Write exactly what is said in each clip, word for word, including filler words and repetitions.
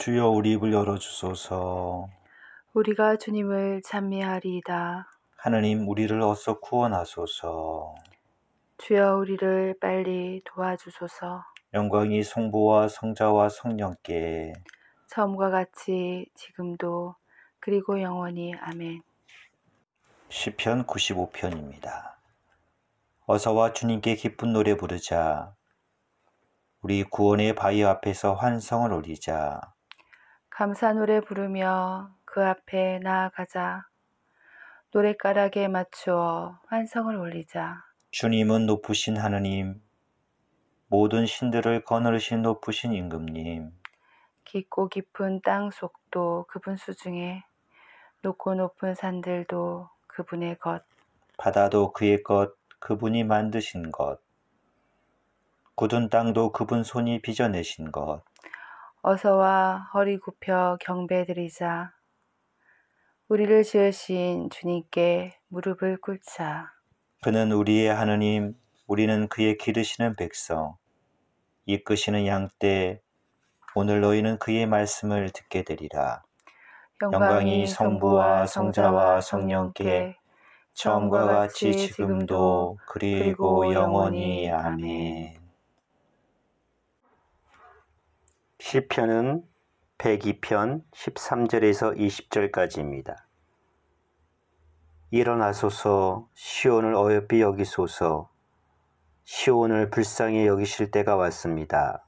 주여 우리 입을 열어주소서. 우리가 주님을 찬미하리이다. 하느님 우리를 어서 구원하소서. 주여 우리를 빨리 도와주소서. 영광이 성부와 성자와 성령께 처음과 같이 지금도 그리고 영원히 아멘. 시편 구십오 편입니다. 어서와 주님께 기쁜 노래 부르자. 우리 구원의 바위 앞에서 환성을 올리자. 감사 노래 부르며 그 앞에 나아가자. 노랫가락에 맞추어 환성을 올리자. 주님은 높으신 하느님, 모든 신들을 거느리신 높으신 임금님. 깊고 깊은 땅 속도 그분 수중에, 높고 높은 산들도 그분의 것. 바다도 그의 것, 그분이 만드신 것. 굳은 땅도 그분 손이 빚어내신 것. 어서와 허리 굽혀 경배드리자. 우리를 지으신 주님께 무릎을 꿇자. 그는 우리의 하느님, 우리는 그의 기르시는 백성, 이끄시는 양떼. 오늘 너희는 그의 말씀을 듣게 되리라. 영광이 성부와 성자와 성령께 처음과 같이 지금도 그리고 영원히 아멘. 시편은 백이 편 십삼 절에서 이십 절까지입니다. 일어나소서, 시온을 어여삐 여기소서. 시온을 불쌍히 여기실 때가 왔습니다.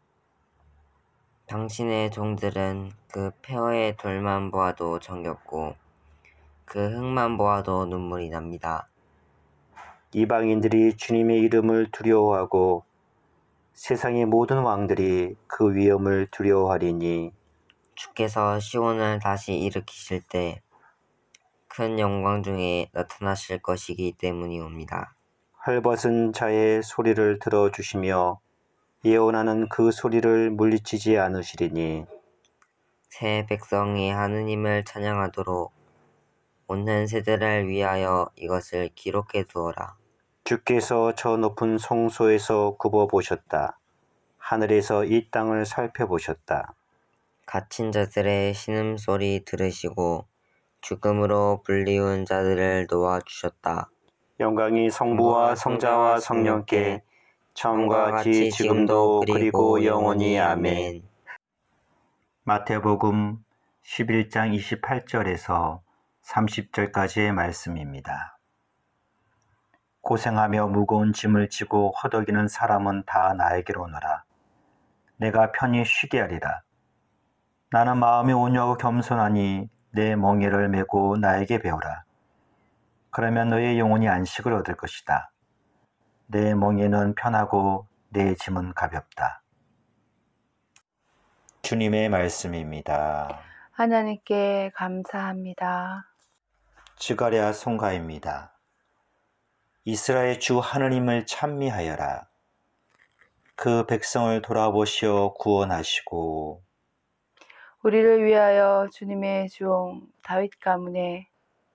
당신의 종들은 그 폐허의 돌만 보아도 정겹고 그 흙만 보아도 눈물이 납니다. 이방인들이 주님의 이름을 두려워하고 세상의 모든 왕들이 그 위엄을 두려워하리니 주께서 시온을 다시 일으키실 때 큰 영광 중에 나타나실 것이기 때문이옵니다. 헐벗은 자의 소리를 들어주시며 예언하는 그 소리를 물리치지 않으시리니 새 백성이 하느님을 찬양하도록 오는 세대를 위하여 이것을 기록해 두어라. 주께서 저 높은 성소에서 굽어보셨다. 하늘에서 이 땅을 살펴보셨다. 갇힌 자들의 신음소리 들으시고 죽음으로 불리운 자들을 놓아주셨다. 영광이 성부와 성자와 성령께 처음과 같이 지금도 그리고 영원히 아멘. 마태복음 십일 장 이십팔 절에서 삼십 절까지의 말씀입니다. 고생하며 무거운 짐을 지고 허덕이는 사람은 다 나에게로 오너라. 내가 편히 쉬게 하리라. 나는 마음이 온유하고 겸손하니 내 멍에를 메고 나에게 배우라. 그러면 너의 영혼이 안식을 얻을 것이다. 내 멍에는 편하고 내 짐은 가볍다. 주님의 말씀입니다. 하나님께 감사합니다. 지가랴 송가입니다. 이스라엘 주 하느님을 찬미하여라. 그 백성을 돌아보시어 구원하시고 우리를 위하여 주님의 종 다윗 가문에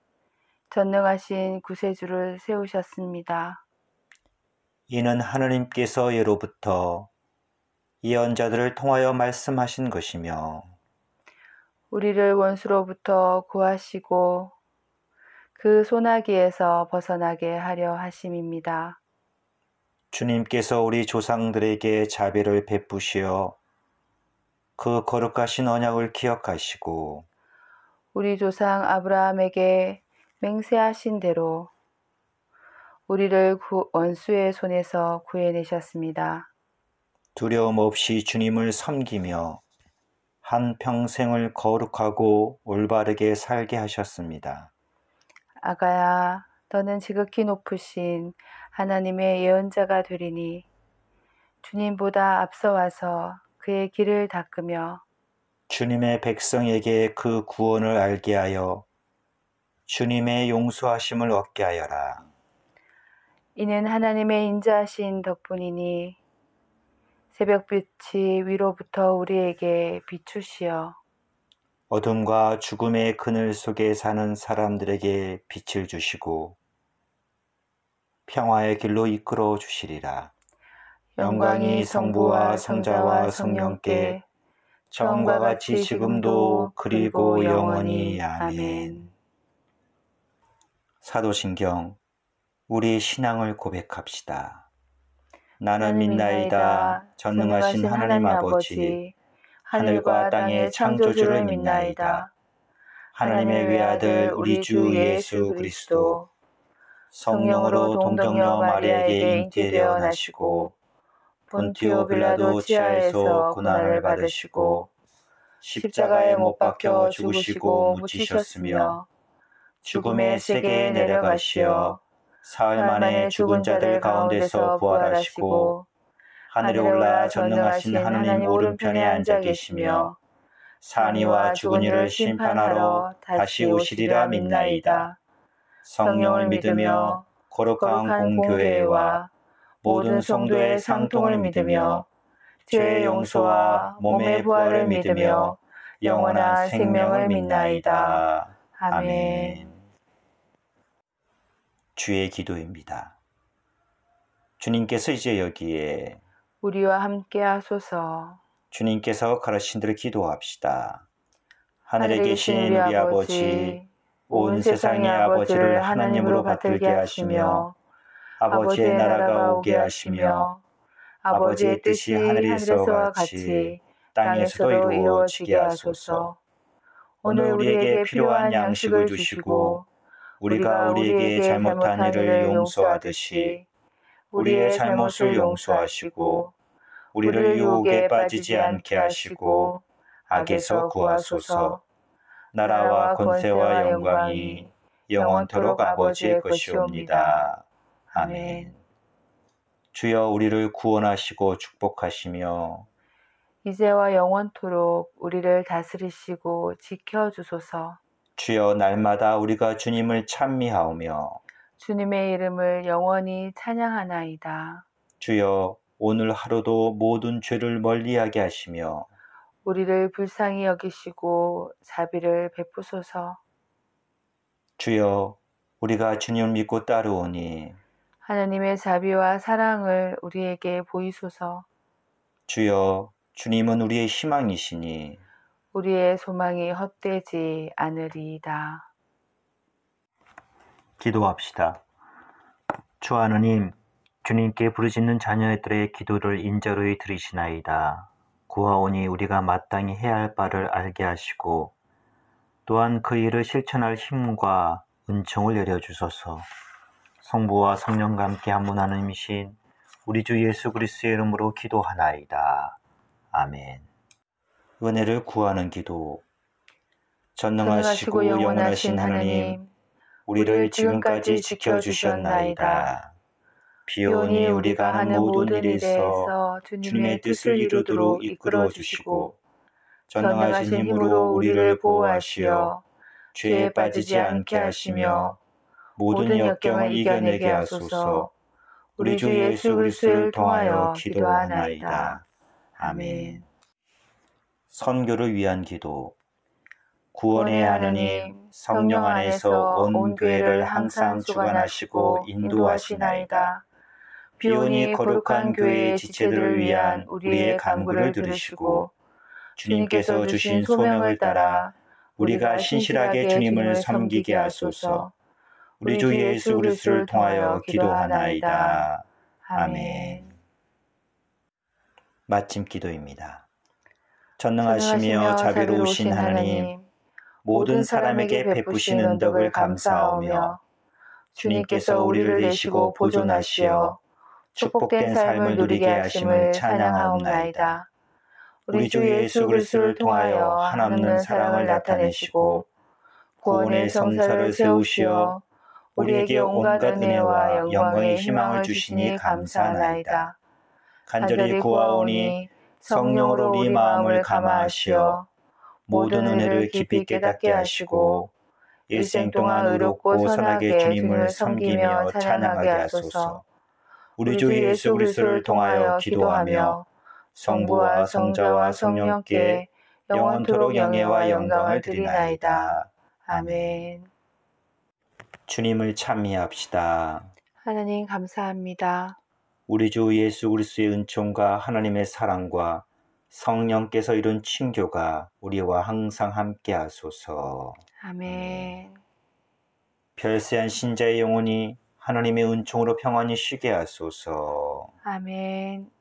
전능하신 구세주를 세우셨습니다. 이는 하느님께서 예로부터 예언자들을 통하여 말씀하신 것이며 우리를 원수로부터 구하시고 그 소나기에서 벗어나게 하려 하심입니다. 주님께서 우리 조상들에게 자비를 베푸시어 그 거룩하신 언약을 기억하시고 우리 조상 아브라함에게 맹세하신 대로 우리를 구, 원수의 손에서 구해내셨습니다. 두려움 없이 주님을 섬기며 한 평생을 거룩하고 올바르게 살게 하셨습니다. 아가야, 너는 지극히 높으신 하나님의 예언자가 되리니 주님보다 앞서와서 그의 길을 닦으며 주님의 백성에게 그 구원을 알게 하여 주님의 용서하심을 얻게 하여라. 이는 하나님의 인자하신 덕분이니 새벽빛이 위로부터 우리에게 비추시어 어둠과 죽음의 그늘 속에 사는 사람들에게 빛을 주시고 평화의 길로 이끌어 주시리라. 영광이 성부와 성자와 성령께 처음과 같이 지금도 그리고 영원히. 아멘. 사도신경, 우리의 신앙을 고백합시다. 나는 믿나이다. 전능하신 하나님 아버지, 하늘과 땅의 창조주를 믿나이다. 하나님의 외아들 우리 주 예수 그리스도, 성령으로 동정녀 마리아에게 잉태되어 나시고 본티오 빌라도 치하에서 고난을 받으시고 십자가에 못 박혀 죽으시고 묻히셨으며 죽음의 세계에 내려가시어 사흘 만에 죽은 자들 가운데서 부활하시고 하늘에 올라 전능하신 하나님 오른편에 앉아 계시며 산이와 죽은 이를 심판하러 다시 오시리라 믿나이다. 성령을 믿으며 거룩한 공교회와 모든 성도의 상통을 믿으며 죄의 용서와 몸의 부활을 믿으며 영원한 생명을 믿나이다. 아멘. 주의 기도입니다. 주님께서 이제 여기에 우리와 함께 하소서. 주님께서 가르친 대로 기도합시다. 하늘에 계신 우리 아버지, 온 세상의 아버지를 하나님으로 받들게 하시며 아버지의 나라가 오게 하시며 아버지의 뜻이 하늘에서와 같이 땅에서도 이루어지게 하소서. 오늘 우리에게 필요한 양식을 주시고 우리가 우리에게 잘못한 일을 용서하듯이 우리의 잘못을 용서하시고 우리를 유혹에 빠지지 않게 하시고 악에서 구하소서. 나라와 권세와 영광이 영원토록 아버지의 것이옵니다. 아멘. 주여 우리를 구원하시고 축복하시며 이제와 영원토록 우리를 다스리시고 지켜주소서. 주여 날마다 우리가 주님을 찬미하오며 주님의 이름을 영원히 찬양하나이다. 주여 오늘 하루도 모든 죄를 멀리하게 하시며 우리를 불쌍히 여기시고 자비를 베푸소서. 주여 우리가 주님을 믿고 따르오니 하나님의 자비와 사랑을 우리에게 보이소서. 주여 주님은 우리의 희망이시니 우리의 소망이 헛되지 않으리이다. 기도합시다. 주 하느님, 주님께 부르짖는 자녀들의 기도를 인자로이 들으시나이다. 구하오니 우리가 마땅히 해야 할 바를 알게 하시고 또한 그 일을 실천할 힘과 은총을 내려주소서. 성부와 성령과 함께 한 분 하나님이신 우리 주 예수 그리스도의 이름으로 기도하나이다. 아멘. 은혜를 구하는 기도. 전능하시고 영원하신 하나님, 우리를 지금까지 지켜주셨나이다. 비오니 우리가 하는 모든 일에서 주님의 뜻을 이루도록 이끌어주시고 전능하신 힘으로 우리를 보호하시어 죄에 빠지지 않게 하시며 모든 역경을 이겨내게 하소서. 우리 주 예수 그리스도를 통하여 기도하나이다. 아멘. 선교를 위한 기도. 구원의 하느님, 성령 안에서 온 교회를 항상 주관하시고 인도하시나이다. 비오니 거룩한 교회의 지체들을 위한 우리의 간구를 들으시고 주님께서 주신 소명을 따라 우리가 신실하게 주님을 섬기게 하소서. 우리 주 예수 그리스도를 통하여 기도하나이다. 아멘. 마침 기도입니다. 전능하시며 자비로우신 하나님, 모든 사람에게 베푸신 은덕을 감사하오며 주님께서 우리를 내시고 보존하시어 축복된 삶을 누리게 하심을 찬양하옵나이다. 우리 주 예수 그리스도를 통하여 한없는 사랑을 나타내시고 구원의 성사를 세우시어 우리에게 온갖 은혜와 영광의 희망을 주시니 감사하나이다. 간절히 구하오니 성령으로 우리 마음을 감화하시어 모든 은혜를 깊이 깨닫게 하시고 일생 동안 의롭고 선하게 주님을 섬기며 찬양하게 하소서. 우리 주 예수 그리스도를 통하여 기도하며 성부와 성자와 성령께 영원토록 영예와 영광을 드리나이다. 아멘. 주님을 찬미합시다. 하나님 감사합니다. 우리 주 예수 그리스도의 은총과 하나님의 사랑과 성령께서 이룬 친교가 우리와 항상 함께 하소서. 아멘. 별세한 신자의 영혼이 하나님의 은총으로 평안히 쉬게 하소서. 아멘.